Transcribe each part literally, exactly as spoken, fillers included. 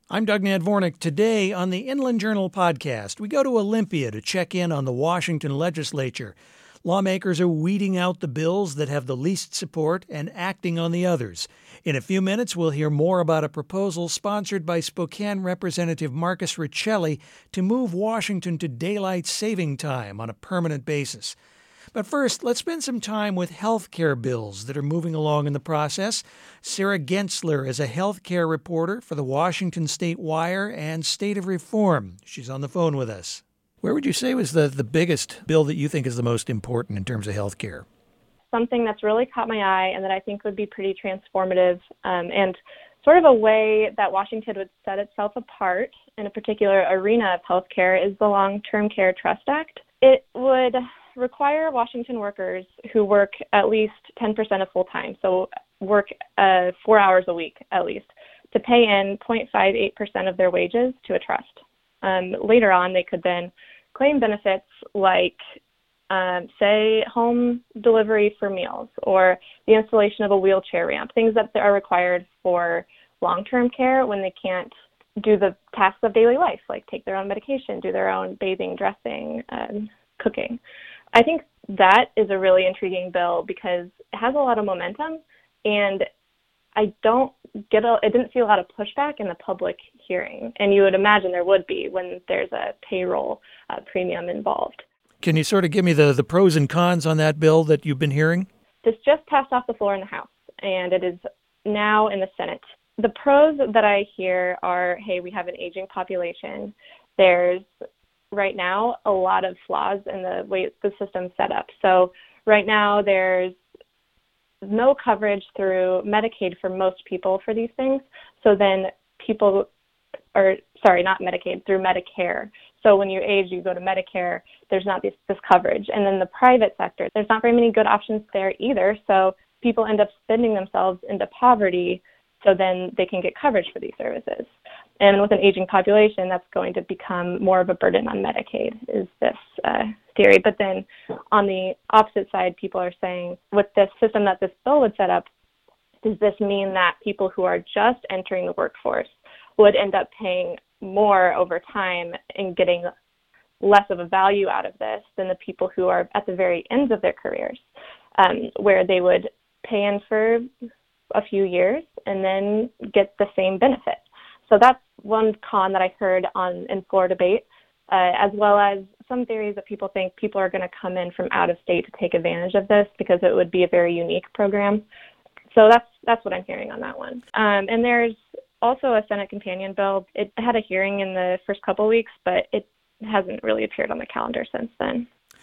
I'm Doug Nadvornik. Today on the Inland Journal podcast, we go to Olympia to check in on the Washington legislature. Lawmakers are weeding out the bills that have the least support and acting on the others. In a few minutes, we'll hear more about a proposal sponsored by Spokane Representative Marcus Riccelli to move Washington to daylight saving time on a permanent basis. But first, let's spend some time with health care bills that are moving along in the process. Sarah Gensler is a health care reporter for the Washington State Wire and State of Reform. She's on the phone with us. Where would you say was the, the biggest bill that you think is the most important in terms of health care? Something that's really caught my eye and that I think would be pretty transformative um, and sort of a way that Washington would set itself apart in a particular arena of health care is the Long-Term Care Trust Act. It would require Washington workers who work at least ten percent of full time, so work uh, four hours a week at least, to pay in zero point five eight percent of their wages to a trust. Um, later on, they could then claim benefits like, um, say, home delivery for meals or the installation of a wheelchair ramp, things that are required for long-term care when they can't do the tasks of daily life, like take their own medication, do their own bathing, dressing, um, cooking. I think that is a really intriguing bill because it has a lot of momentum, and I don't get a, I didn't see a lot of pushback in the public hearing, and you would imagine there would be when there's a payroll uh, premium involved. Can you sort of give me the, the pros and cons on that bill that you've been hearing? This just passed off the floor in the House, and it is now in the Senate. The pros that I hear are, hey, we have an aging population. There's right now a lot of flaws in the way the system's set up. So right now there's no coverage through Medicaid for most people for these things. So then people are, sorry, not Medicaid, through Medicare. So when you age, you go to Medicare, there's not this, this coverage. And then the private sector, there's not very many good options there either. So people end up spending themselves into poverty so then they can get coverage for these services. And with an aging population, that's going to become more of a burden on Medicaid, is this uh, theory. But then on the opposite side, people are saying, with this system that this bill would set up, does this mean that people who are just entering the workforce would end up paying more over time and getting less of a value out of this than the people who are at the very ends of their careers, um, where they would pay in for a few years and then get the same benefit? So that's one con that I heard on in floor debate, uh, as well as some theories that people think people are going to come in from out of state to take advantage of this because it would be a very unique program. So that's that's what I'm hearing on that one. Um, and there's also a Senate companion bill. It had a hearing in the first couple of weeks, but it hasn't really appeared on the calendar since then.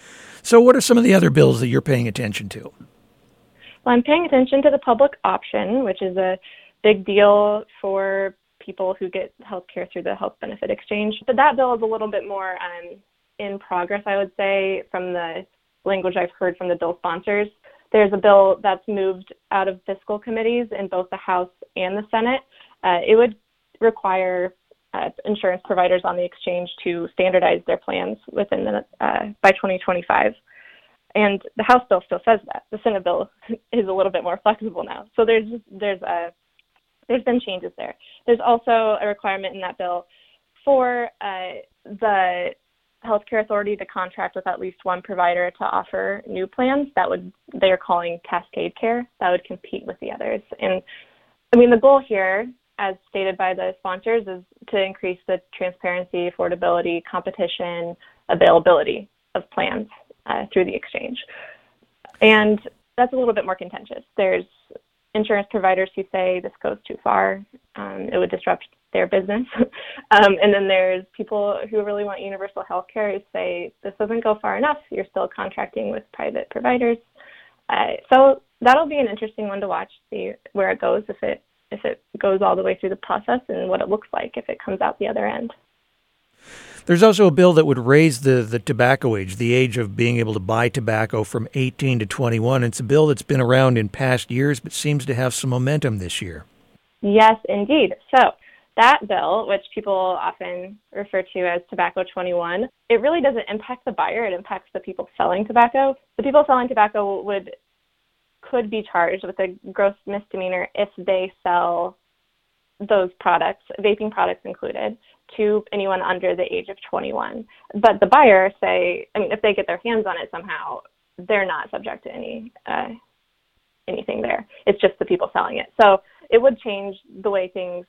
So what are some of the other bills that you're paying attention to? Well, I'm paying attention to the public option, which is a big deal for people who get health care through the health benefit exchange. But that bill is a little bit more um, in progress, I would say, from the language I've heard from the bill sponsors. There's a bill that's moved out of fiscal committees in both the House and the Senate. Uh, it would require uh, insurance providers on the exchange to standardize their plans within the, uh, by twenty twenty-five. And the House bill still says that. The Senate bill is a little bit more flexible now. So there's there's a there's been changes there. There's also a requirement in that bill for uh, the healthcare authority to contract with at least one provider to offer new plans that would they're calling cascade care that would compete with the others. And I mean, the goal here, as stated by the sponsors, is to increase the transparency, affordability, competition, availability of plans uh, through the exchange. And that's a little bit more contentious. There's insurance providers who say this goes too far, um, it would disrupt their business. um, and then there's people who really want universal health care who say this doesn't go far enough, you're still contracting with private providers. Uh, so that'll be an interesting one to watch, see where it goes, if it if it goes all the way through the process and what it looks like if it comes out the other end. There's also a bill that would raise the, the tobacco age, the age of being able to buy tobacco from eighteen to twenty-one. It's a bill that's been around in past years, but seems to have some momentum this year. Yes, indeed. So that bill, which people often refer to as Tobacco twenty-one, it really doesn't impact the buyer. It impacts the people selling tobacco. The people selling tobacco would could be charged with a gross misdemeanor if they sell those products, vaping products included, to anyone under the age of twenty-one. But the buyer, say, I mean, if they get their hands on it somehow, they're not subject to any uh, anything there. It's just the people selling it. So it would change the way things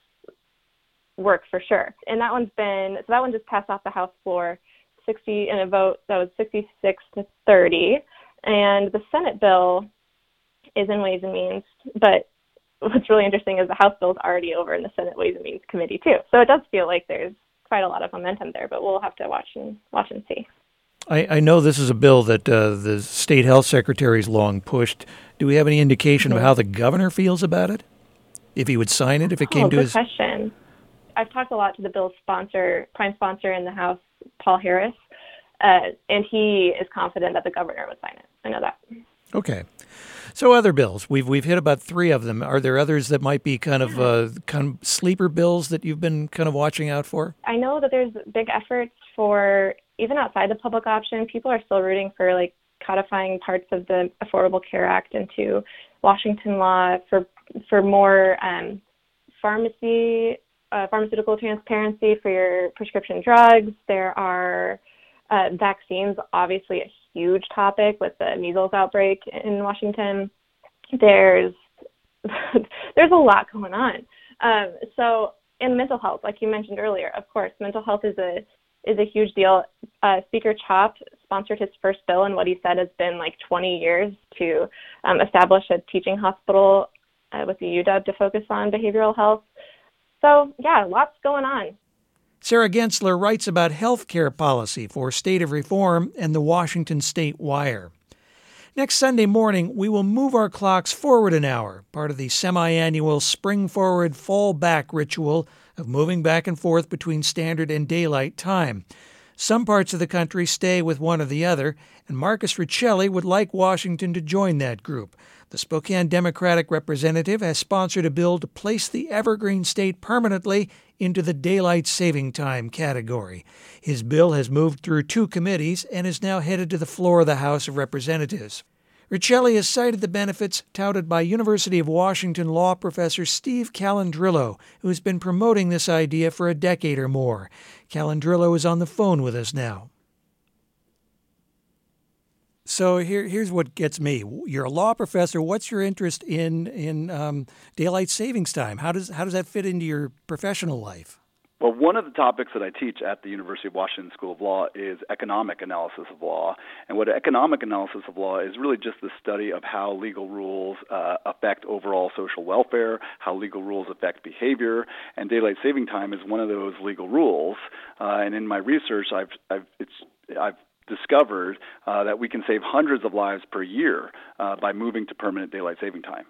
work for sure. And that one's been, so that one just passed off the House floor sixty in a vote that was sixty-six to thirty. And the Senate bill is in Ways and Means, but what's really interesting is the House bill is already over in the Senate Ways and Means Committee too. So it does feel like there's quite a lot of momentum there, but we'll have to watch and watch and see. I, I know this is a bill that uh, the state health secretary's long pushed. Do we have any indication mm-hmm. of how the governor feels about it? If he would sign it, if it came oh, to good his... question. I've talked a lot to the bill's sponsor, prime sponsor in the House, Paul Harris, uh, and he is confident that the governor would sign it. I know that. Okay. So other bills, we've we've hit about three of them. Are there others that might be kind of uh, kind of sleeper bills that you've been kind of watching out for? I know that there's big efforts for, even outside the public option, people are still rooting for like codifying parts of the Affordable Care Act into Washington law for for more um, pharmacy, uh, pharmaceutical transparency for your prescription drugs. There are uh, vaccines, obviously a huge topic with the measles outbreak in Washington. There's there's a lot going on. Um, so, and mental health, like you mentioned earlier, of course, mental health is a is a huge deal. Uh, Speaker Chop sponsored his first bill, and what he said has been like twenty years to um, establish a teaching hospital uh, with the U W to focus on behavioral health. So, yeah, lots going on. Sarah Gensler writes about health care policy for State of Reform and the Washington State Wire. Next Sunday morning, we will move our clocks forward an hour, part of the semi-annual spring forward, fall back ritual of moving back and forth between standard and daylight time. Some parts of the country stay with one or the other, and Marcus Riccelli would like Washington to join that group. The Spokane Democratic representative has sponsored a bill to place the Evergreen State permanently into the daylight saving time category. His bill has moved through two committees and is now headed to the floor of the House of Representatives. Riccelli has cited the benefits touted by University of Washington law professor Steve Calandrillo, who has been promoting this idea for a decade or more. Calandrillo is on the phone with us now. So here, here's what gets me. You're a law professor. What's your interest in in um, daylight savings time? How does how does that fit into your professional life? Well, one of the topics that I teach at the University of Washington School of Law is economic analysis of law. And what economic analysis of law is really just the study of how legal rules uh, affect overall social welfare, how legal rules affect behavior, and daylight saving time is one of those legal rules. Uh, and in my research, I've I've it's I've discovered uh, that we can save hundreds of lives per year uh, by moving to permanent daylight saving time.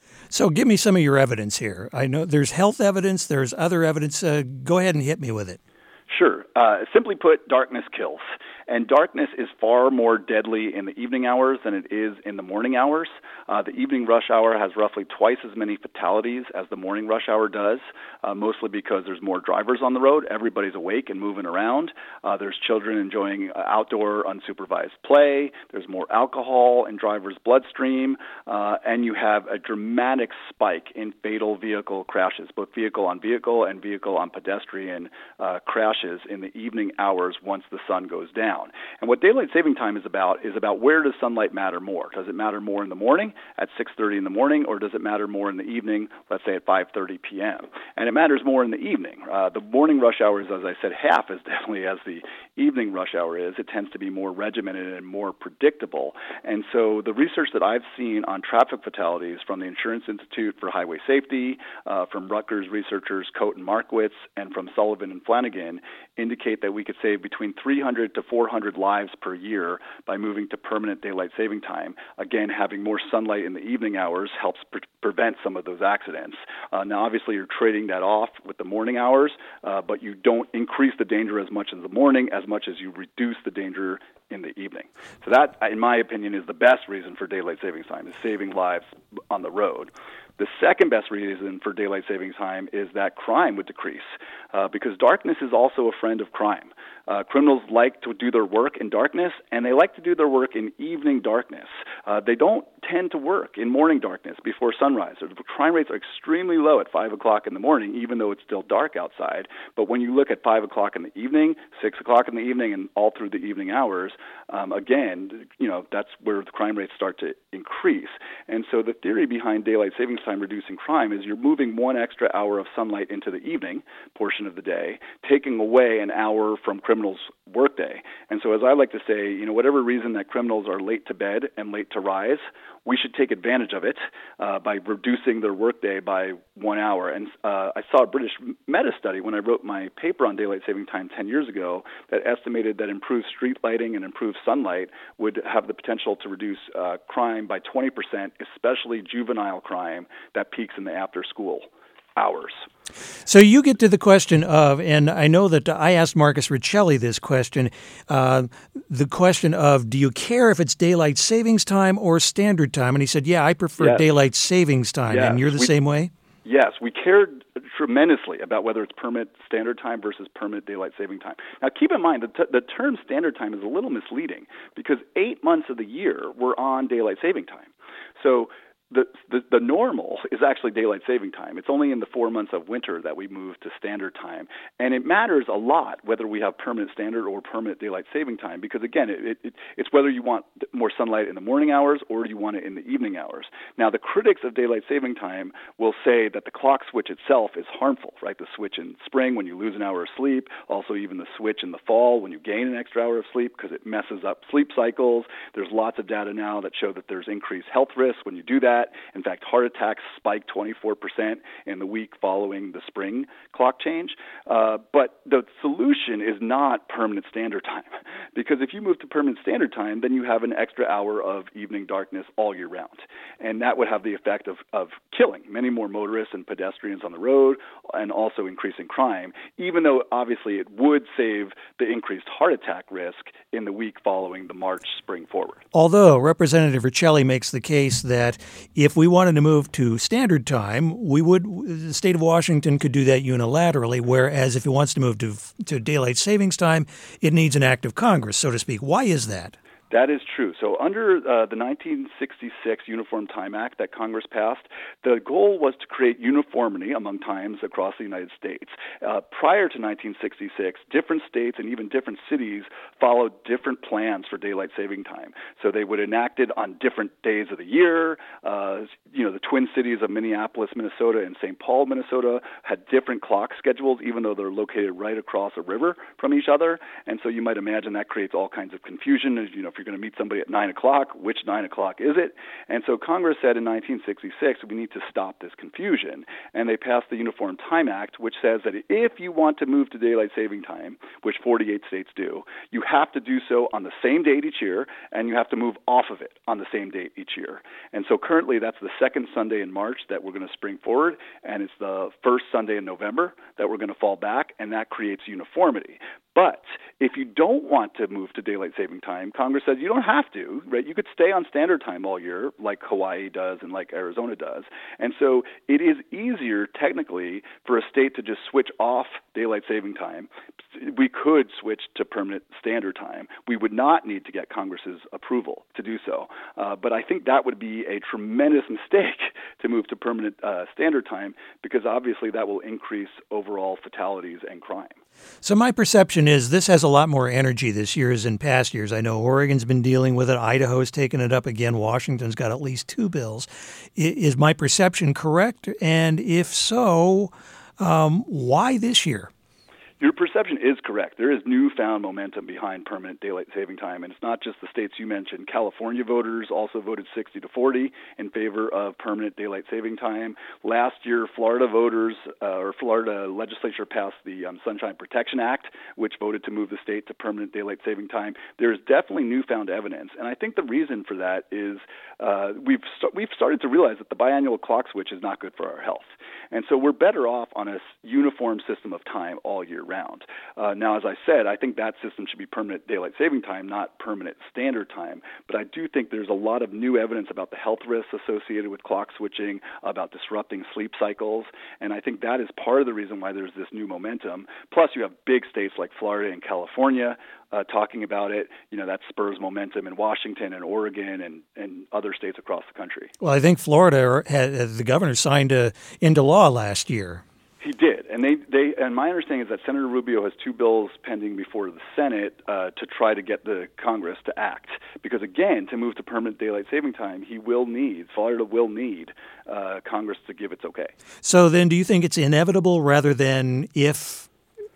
So give me some of your evidence here. I know there's health evidence, there's other evidence. Uh, go ahead and hit me with it. Sure. Uh, simply put, darkness kills. And darkness is far more deadly in the evening hours than it is in the morning hours. Uh, the evening rush hour has roughly twice as many fatalities as the morning rush hour does, uh, mostly because there's more drivers on the road. Everybody's awake and moving around. Uh, there's children enjoying uh, outdoor unsupervised play. There's more alcohol in drivers' bloodstream. Uh, and you have a dramatic spike in fatal vehicle crashes, both vehicle on vehicle and vehicle on pedestrian uh, crashes in the evening hours once the sun goes down. And what daylight saving time is about is about where does sunlight matter more? Does it matter more in the morning at six thirty in the morning, or does it matter more in the evening, let's say at five thirty p.m.? And it matters more in the evening. Uh, the morning rush hour is, as I said, half as definitely as the evening rush hour is. It tends to be more regimented and more predictable. And so the research that I've seen on traffic fatalities from the Insurance Institute for Highway Safety, uh, from Rutgers researchers Coate and Markowitz, and from Sullivan and Flanagan indicate that we could save between three hundred to four hundred lives per year by moving to permanent daylight saving time. Again, having more sunlight in the evening hours helps pre- prevent some of those accidents. Uh, now, obviously, you're trading that off with the morning hours, uh, but you don't increase the danger as much in the morning as much as you reduce the danger in the evening. So that, in my opinion, is the best reason for daylight savings time, is saving lives on the road. The second best reason for daylight savings time is that crime would decrease uh, because darkness is also a friend of crime. Uh, criminals like to do their work in darkness, and they like to do their work in evening darkness. Uh, they don't tend to work in morning darkness before sunrise. So the crime rates are extremely low at five o'clock in the morning, even though it's still dark outside. But when you look at five o'clock in the evening, six o'clock in the evening, and all through the evening hours, um, again, you know, that's where the crime rates start to increase. And so the theory behind daylight savings time reducing crime is you're moving one extra hour of sunlight into the evening portion of the day, taking away an hour from criminals' workday. And so as I like to say, you know, whatever reason that criminals are late to bed and late to rise, we should take advantage of it uh, by reducing their workday by one hour. And uh, I saw a British meta study when I wrote my paper on daylight saving time ten years ago that estimated that improved street lighting and improved sunlight would have the potential to reduce uh, crime by twenty percent, especially juvenile crime that peaks in the after-school hours. So you get to the question of, and I know that I asked Marcus Riccelli this question, uh, the question of, do you care if it's daylight savings time or standard time? And he said, yeah, I prefer yes. daylight savings time. Yes. And you're the we, same way? Yes, we cared tremendously about whether it's permanent standard time versus permanent daylight saving time. Now, keep in mind that t- the term standard time is a little misleading because eight months of the year we're on daylight saving time. So The, the the normal is actually daylight saving time. It's only in the four months of winter that we move to standard time. And it matters a lot whether we have permanent standard or permanent daylight saving time because, again, it, it, it's whether you want more sunlight in the morning hours or you want it in the evening hours. Now, the critics of daylight saving time will say that the clock switch itself is harmful, right? The switch in spring when you lose an hour of sleep, also even the switch in the fall when you gain an extra hour of sleep because it messes up sleep cycles. There's lots of data now that show that there's increased health risks when you do that. In fact, heart attacks spiked twenty-four percent in the week following the spring clock change. Uh, but the solution is not permanent standard time, because if you move to permanent standard time, then you have an extra hour of evening darkness all year round. And that would have the effect of, of killing many more motorists and pedestrians on the road and also increasing crime, even though obviously it would save the increased heart attack risk in the week following the March spring forward. Although Representative Riccelli makes the case that if we wanted to move to standard time, we would, the state of Washington could do that unilaterally, whereas if it wants to move to, to daylight savings time, it needs an act of Congress, so to speak. Why is that? That is true. So under uh, the nineteen sixty-six Uniform Time Act that Congress passed, the goal was to create uniformity among times across the United States. Uh, prior to nineteen sixty-six, different states and even different cities followed different plans for daylight saving time. So they would enact it on different days of the year. Uh, you know, the Twin Cities of Minneapolis, Minnesota, and Saint Paul, Minnesota had different clock schedules, even though they're located right across a river from each other. And so you might imagine that creates all kinds of confusion. As you know, if you're going to meet somebody at nine o'clock, which nine o'clock is it? And so Congress said in nineteen sixty-six, we need to stop this confusion. And they passed the Uniform Time Act, which says that if you want to move to daylight saving time, which forty-eight states do, you have to do so on the same date each year, and you have to move off of it on the same date each year. And so currently that's the second Sunday in March that we're going to spring forward, and it's the first Sunday in November that we're going to fall back, and that creates uniformity. But if you don't want to move to daylight saving time, Congress says you don't have to, right? You could stay on standard time all year like Hawaii does and like Arizona does. And so it is easier technically for a state to just switch off daylight saving time. We could switch to permanent standard time. We would not need to get Congress's approval to do so. Uh, but I think that would be a tremendous mistake to move to permanent uh, standard time because obviously that will increase overall fatalities and crime. So my perception is this has a lot more energy this year as in past years. I know Oregon's been dealing with it. Idaho's taken it up again. Washington's got at least two bills. Is my perception correct? And if so, um, why this year? Your perception is correct. There is newfound momentum behind permanent daylight saving time, and it's not just the states you mentioned. California voters also voted sixty to forty in favor of permanent daylight saving time. Last year, Florida voters uh, or Florida legislature passed the um, Sunshine Protection Act, which voted to move the state to permanent daylight saving time. There's definitely newfound evidence, and I think the reason for that is uh, we've st- we've started to realize that the biannual clock switch is not good for our health, and so we're better off on a uniform system of time all year round. Uh, now, as I said, I think that system should be permanent daylight saving time, not permanent standard time. But I do think there's a lot of new evidence about the health risks associated with clock switching, about disrupting sleep cycles, and I think that is part of the reason why there's this new momentum. Plus, you have big states like Florida and California uh, talking about it. You know, that spurs momentum in Washington and Oregon and, and other states across the country. Well, I think Florida had the governor signed a, into law last year. He did, and they, they, and my understanding is that Senator Rubio has two bills pending before the Senate uh, to try to get the Congress to act. Because again, to move to permanent daylight saving time, he will need, Florida will need uh, Congress to give its okay. So then, do you think it's inevitable rather than if,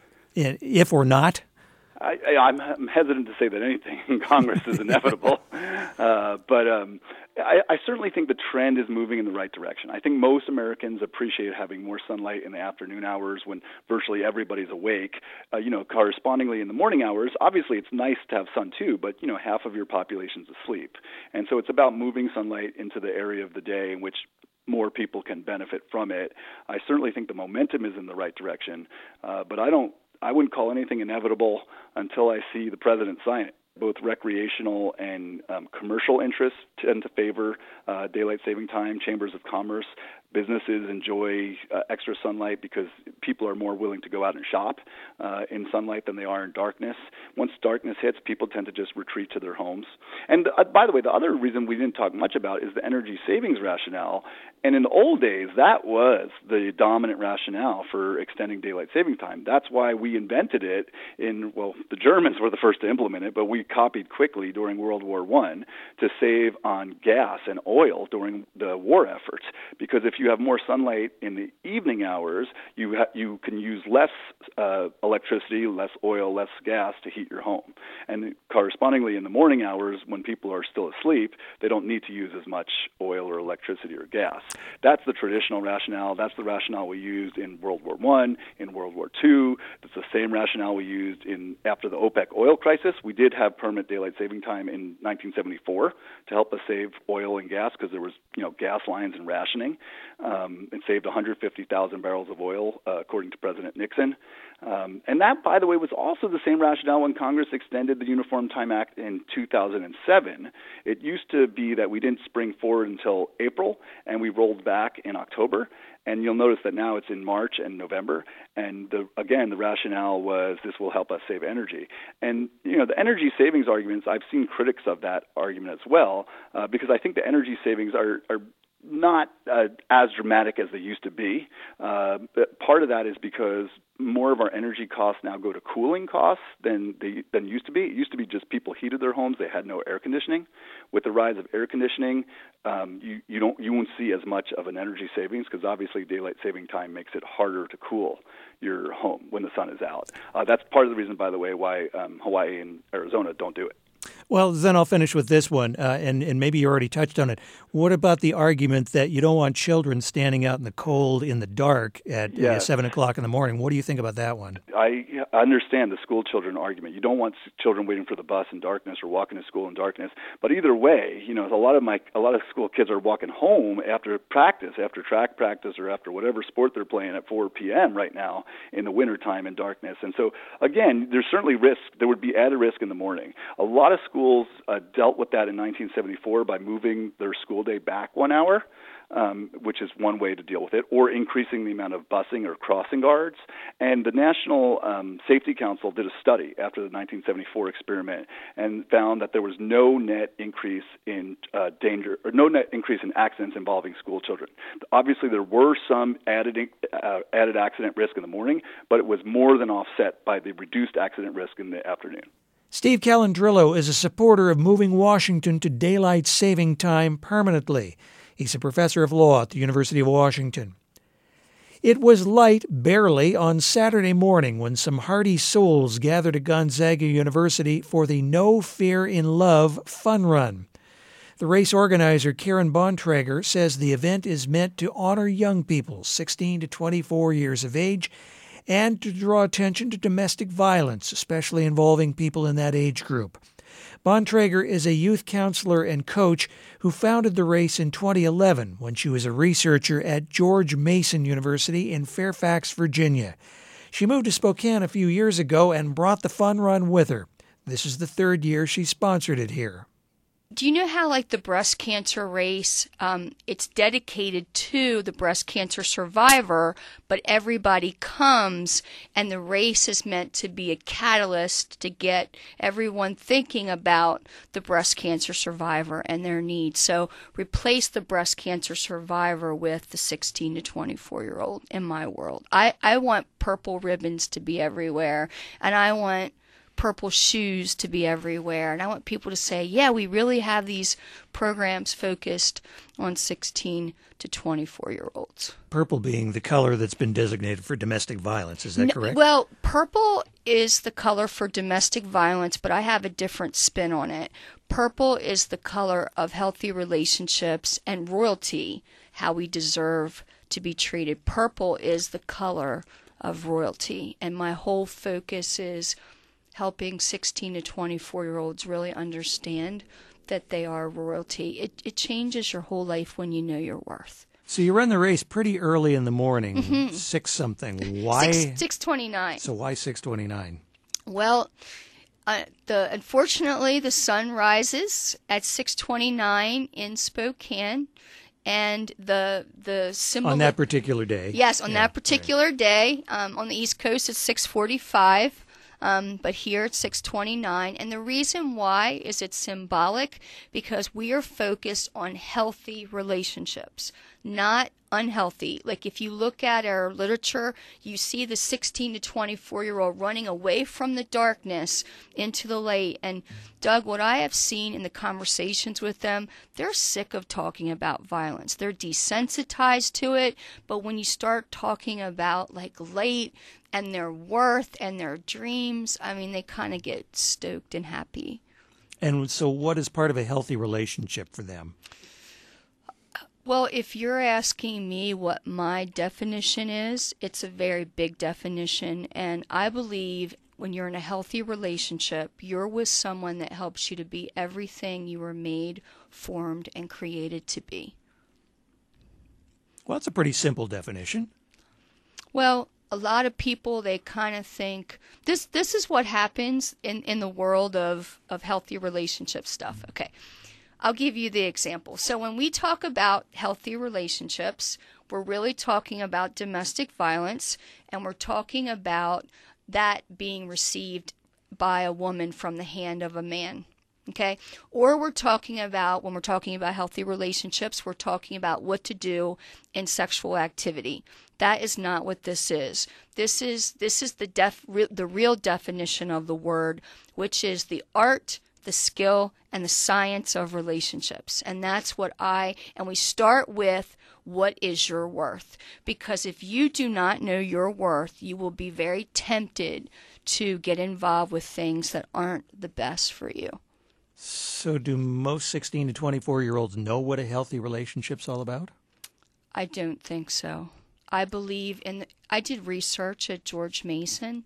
if or not? I, I, I'm hesitant to say that anything in Congress is inevitable, uh, but um, I, I certainly think the trend is moving in the right direction. I think most Americans appreciate having more sunlight in the afternoon hours when virtually everybody's awake. Uh, you know, correspondingly in the morning hours, obviously it's nice to have sun too, but you know, half of your population's asleep, and so it's about moving sunlight into the area of the day in which more people can benefit from it. I certainly think the momentum is in the right direction, uh, but I don't. I wouldn't call anything inevitable until I see the president sign it. Both recreational and um, commercial interests tend to favor uh, daylight saving time. Chambers of commerce, businesses enjoy uh, extra sunlight because people are more willing to go out and shop uh, in sunlight than they are in darkness. Once darkness hits, people tend to just retreat to their homes. And uh, by the way, the other reason we didn't talk much about is the energy savings rationale. And in the old days, that was the dominant rationale for extending daylight saving time. That's why we invented it in, well, the Germans were the first to implement it, but we copied quickly during World War One to save on gas and oil during the war efforts. Because if you have more sunlight in the evening hours, you ha- you can use less uh, electricity, less oil, less gas to heat your home. And correspondingly, in the morning hours, when people are still asleep, they don't need to use as much oil or electricity or gas. That's the traditional rationale. That's the rationale we used in World War One, in World War Two. That's the same rationale we used in after the OPEC oil crisis. We did have permanent daylight saving time in nineteen seventy-four to help us save oil and gas because there was, you know, gas lines and rationing. Um, and saved one hundred fifty thousand barrels of oil, uh, according to President Nixon. Um, and that, by the way, was also the same rationale when Congress extended the Uniform Time Act in two thousand seven. It used to be that we didn't spring forward until April, and we rolled back in October. And you'll notice that now it's in March and November. And the, again, the rationale was this will help us save energy. And, you know, the energy savings arguments, I've seen critics of that argument as well, uh, because I think the energy savings are, are not uh, as dramatic as they used to be. Uh, but part of that is because more of our energy costs now go to cooling costs than they than used to be. It used to be just people heated their homes; they had no air conditioning. With the rise of air conditioning, um, you you don't you won't see as much of an energy savings because obviously daylight saving time makes it harder to cool your home when the sun is out. Uh, that's part of the reason, by the way, why um, Hawaii and Arizona don't do it. Well, then I'll finish with this one, uh, and, and maybe you already touched on it. What about the argument that you don't want children standing out in the cold in the dark at yes. uh, seven o'clock in the morning? What do you think about that one? I understand the school children argument. You don't want children waiting for the bus in darkness or walking to school in darkness. But either way, you know, a lot of my a lot of school kids are walking home after practice, after track practice, or after whatever sport they're playing at four p.m. right now in the wintertime in darkness. And so, again, there's certainly risk. There would be added risk in the morning. A lot of schools uh, dealt with that in nineteen seventy-four by moving their school day back one hour, um, which is one way to deal with it, or increasing the amount of busing or crossing guards. And the National um, Safety Council did a study after the nineteen seventy-four experiment and found that there was no net increase in uh, danger, or no net increase in accidents involving school children. Obviously, there were some added uh, added accident risk in the morning, but it was more than offset by the reduced accident risk in the afternoon. Steve Calandrillo is a supporter of moving Washington to daylight saving time permanently. He's a professor of law at the University of Washington. It was light, barely, on Saturday morning when some hardy souls gathered at Gonzaga University for the No Fear in Love Fun Run. The race organizer, Karen Bontrager, says the event is meant to honor young people, sixteen to twenty-four years of age, and to draw attention to domestic violence, especially involving people in that age group. Bontrager is a youth counselor and coach who founded the race in twenty eleven when she was a researcher at George Mason University in Fairfax, Virginia. She moved to Spokane a few years ago and brought the fun run with her. This is the third year she sponsored it here. Do you know how, like, the breast cancer race, um, it's dedicated to the breast cancer survivor, but everybody comes, and the race is meant to be a catalyst to get everyone thinking about the breast cancer survivor and their needs. So replace the breast cancer survivor with the sixteen to twenty-four-year-old in my world. I, I want purple ribbons to be everywhere, and I want purple shoes to be everywhere. And I want people to say, yeah, we really have these programs focused on sixteen to twenty-four-year-olds. Purple being the color that's been designated for domestic violence. Is that No, correct? well, purple is the color for domestic violence, but I have a different spin on it. Purple is the color of healthy relationships and royalty, how we deserve to be treated. Purple is the color of royalty. And my whole focus is helping sixteen to twenty-four-year-olds really understand that they are royalty. It, it changes your whole life when you know your worth. So you run the race pretty early in the morning, Mm-hmm. six something. Why? Six, six twenty-nine. So why six twenty-nine? Well, uh, the unfortunately the sun rises at six twenty-nine in Spokane, and the the symbol On that particular day. yes on Yeah, that particular right. day. Um, on the East Coast it's six forty-five. Um, but here it's six twenty-nine, and the reason why is it's symbolic because we are focused on healthy relationships, not unhealthy. Like if you look at our literature, you see the sixteen to twenty-four-year-old running away from the darkness into the light. And Doug, what I have seen in the conversations with them, they're sick of talking about violence. They're desensitized to it, but when you start talking about like light and their worth and their dreams, I mean, they kind of get stoked and happy. And so what is part of a healthy relationship for them? Well, if you're asking me what my definition is, it's a very big definition. And I believe when you're in a healthy relationship, you're with someone that helps you to be everything you were made, formed, and created to be. Well, that's a pretty simple definition. Well, a lot of people, they kind of think this this is what happens in, in the world of, of healthy relationship stuff. Okay, I'll give you the example. So when we talk about healthy relationships, we're really talking about domestic violence, and we're talking about that being received by a woman from the hand of a man. Okay, or we're talking about, when we're talking about healthy relationships, we're talking about what to do in sexual activity. That is not what this is. This is this is the def, re, the real definition of the word, which is the art, the skill, and the science of relationships. And that's what I, and we start with, what is your worth? Because if you do not know your worth, you will be very tempted to get involved with things that aren't the best for you. So do most sixteen to twenty-four-year-olds know what a healthy relationship's all about? I don't think so. I believe in, the, I did research at George Mason,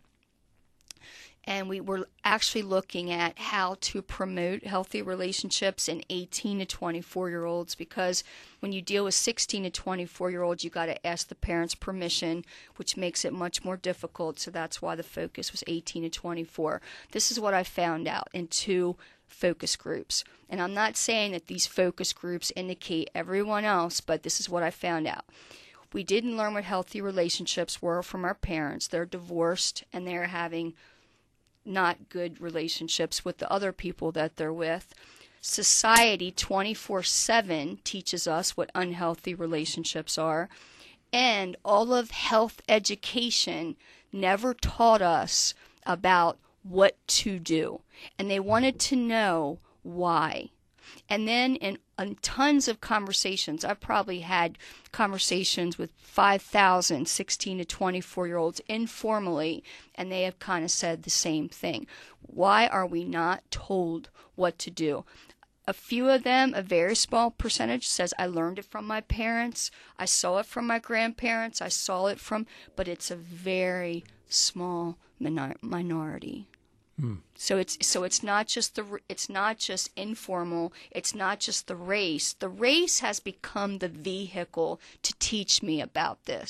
and we were actually looking at how to promote healthy relationships in eighteen to twenty-four-year-olds, because when you deal with sixteen to twenty-four-year-olds, you got to ask the parents' permission, which makes it much more difficult. So that's why the focus was eighteen to twenty-four. This is what I found out in two focus groups. And I'm not saying that these focus groups indicate everyone else, but this is what I found out. We didn't learn what healthy relationships were from our parents. They're divorced and they're having not good relationships with the other people that they're with. Society twenty-four seven teaches us what unhealthy relationships are. And all of health education never taught us about what to do. And they wanted to know why. And then in, in tons of conversations, I've probably had conversations with five thousand sixteen to twenty-four-year-olds informally, and they have kind of said the same thing. Why are we not told what to do? A few of them, a very small percentage, says, I learned it from my parents, I saw it from my grandparents, I saw it from, but it's a very small minor- minority. Hmm. So it's so it's not just the it's not just informal. It's not just the race. The race has become the vehicle to teach me about this.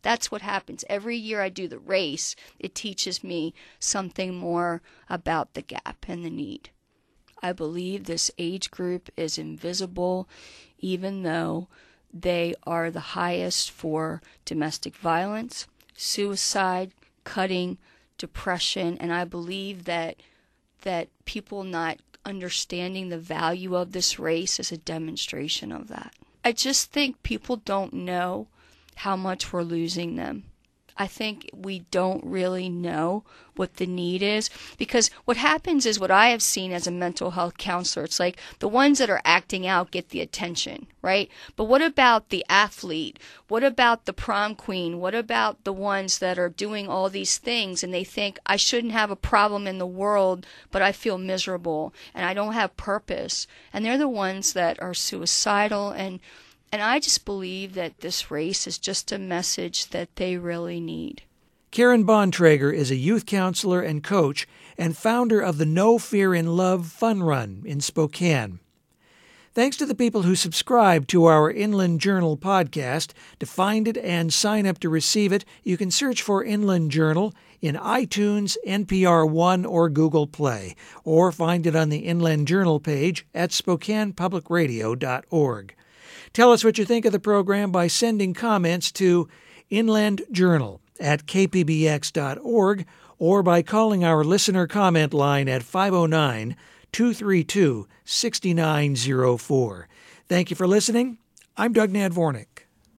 That's what happens. Every year I do the race, it teaches me something more about the gap and the need. I believe this age group is invisible, even though they are the highest for domestic violence, suicide, cutting, depression, and I believe that that people not understanding the value of this race is a demonstration of that. I just think people don't know how much we're losing them. I think we don't really know what the need is, because what happens is what I have seen as a mental health counselor, it's like the ones that are acting out get the attention, right? But what about the athlete? What about the prom queen? What about the ones that are doing all these things and they think, I shouldn't have a problem in the world, but I feel miserable and I don't have purpose? And they're the ones that are suicidal, and And I just believe that this race is just a message that they really need. Karen Bontrager is a youth counselor and coach and founder of the No Fear in Love Fun Run in Spokane. Thanks to the people who subscribe to our Inland Journal podcast. To find it and sign up to receive it, you can search for Inland Journal in iTunes, N P R One, or Google Play, or find it on the Inland Journal page at spokane public radio dot org. Tell us what you think of the program by sending comments to Inland Journal at k p b x dot org or by calling our listener comment line at five oh nine, two three two, six nine oh four. Thank you for listening. I'm Doug Nadvornik.